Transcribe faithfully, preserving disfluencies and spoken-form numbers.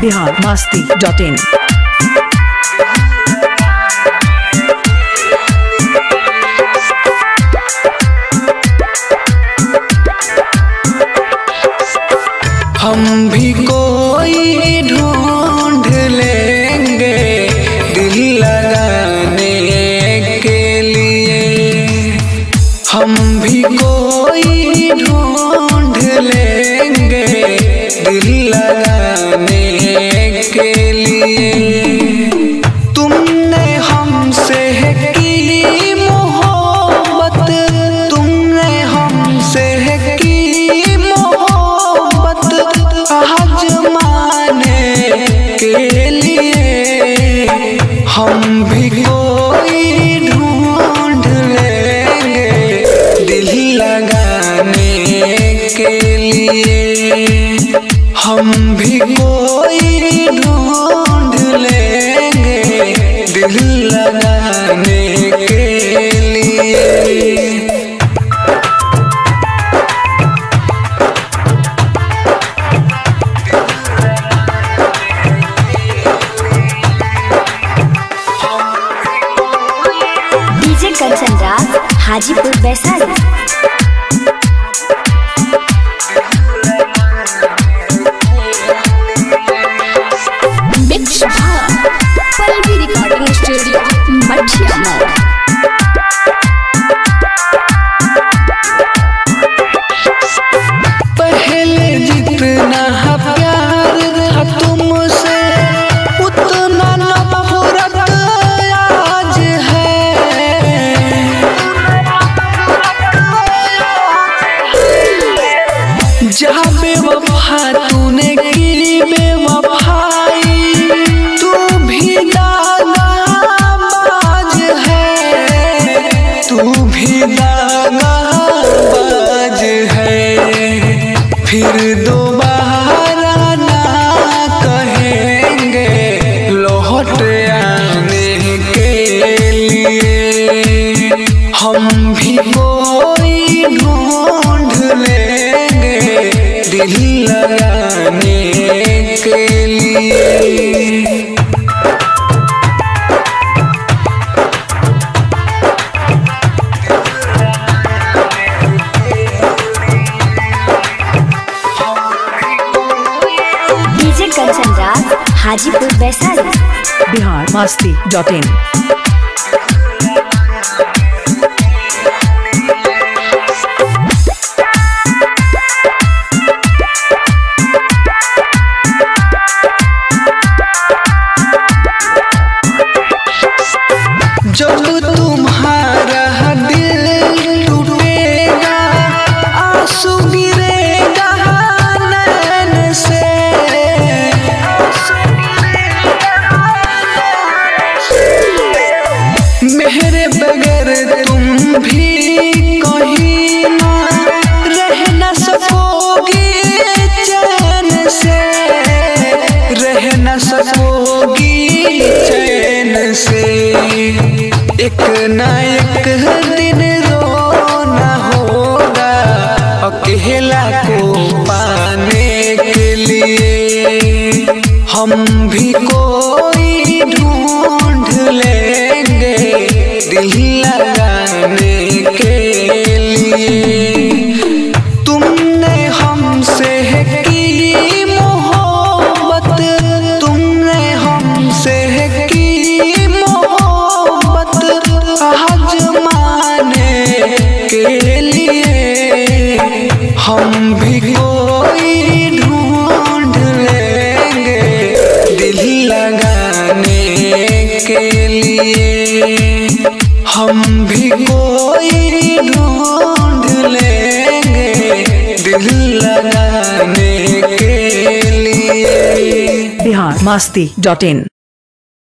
Bihar Masti dot इन। हम भी कोई ढूंढ लेंगे दिल लगाने के लिए, हम भी कोई ढूंढ लेंगे दिल लगाने के लिए। तुमने हमसे की मोहब्बत, तुमने हमसे की मोहब्बत आजमाने के लिए, हम भी कोई ढूंढ लेंगे दिल लगाने के लिए, हम भी कोई ढूंढ लेंगे दिल लगाने के लिए। DJ Kanchan Raj Hajipur Vaishali. Mix Pallavi recording studio Mathiya मोड़। पहले जितना प्यार था तुमसे उतना नफरत आज है। जहाँ बेवफा तूने की बेवफाई, तू भी दागाबाज है, तू भी दागाबाज है। फिर दोबारा ना कहेंगे लौट आने के लिए, हम भी कोई ढूंढ लेंगे दिल लगाने के लिए। DJ Kanchan Raj Hajipur Vaishali. Bihar Masti dot in. जब तुम्हारा दिल टूटेगा, आंसू गिरेगा नैन से, मेरे बगैर तुम भी कहीं ना रह न सकोगी चैन से, रह न सकोगी चैन से। एक ना एक दिन रोना होगा अकेला को पाने के लिए, हम भी कोई ढूंढ लेंगे दिल लगाने के लिए। तुमने हमसे की मोहब्बत, तुमने हमसे की मोहब्बत आजमाने के लिए, हम भी कोई ढूंढ लेंगे दिल लगाने के लिए, हम भी कोई ढूंढ लेंगे दिल लगाने के लिए। बिहार मस्ती डॉट इन।